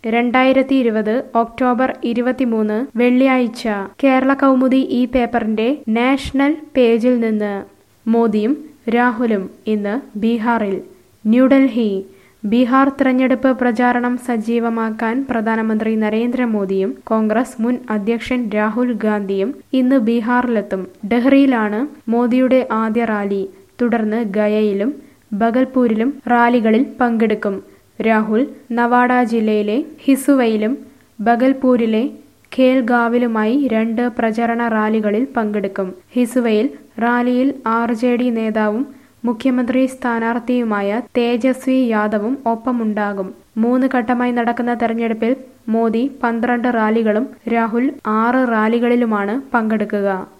2020 October 23 വെള്ളിയാഴ്ച കേരള കൗമുദി ഈ പേപ്പറിന്റെ നാഷണൽ പേജിൽ നിന്ന് മോദിയും രാഹുലും ഇന്ന് ബീഹാറിൽ. ന്യൂഡൽഹി ബീഹാർ തെരഞ്ഞെടുപ്പ് പ്രചാരണം സജീവമാക്കാൻ പ്രധാനമന്ത്രി നരേന്ദ്രമോദിയും കോൺഗ്രസ് മുൻ അധ്യക്ഷൻ രാഹുൽ ഗാന്ധിയും ഇന്ന് ബീഹാറിലെത്തും. ഡെഹ്റിയിലാണ് മോദിയുടെ ആദ്യ റാലി. തുടർന്ന് ഗയയിലും ബഗൽപൂരിലും റാലികളിൽ പങ്കെടുക്കും. രാഹുൽ നവാഡ ജില്ലയിലെ ഹിസുവയിലും ബഗൽപൂരിലെ ഖേൽഗാവിലുമായി 2 പ്രചരണ റാലികളിൽ പങ്കെടുക്കും. ഹിസുവയിൽ റാലിയിൽ RJD നേതാവും മുഖ്യമന്ത്രി സ്ഥാനാർത്ഥിയുമായ തേജസ്വി യാദവും ഒപ്പമുണ്ടാകും. 3 ഘട്ടമായി നടക്കുന്ന തെരഞ്ഞെടുപ്പിൽ മോദി 12 റാലികളും രാഹുൽ 6 റാലികളിലുമാണ് പങ്കെടുക്കുക.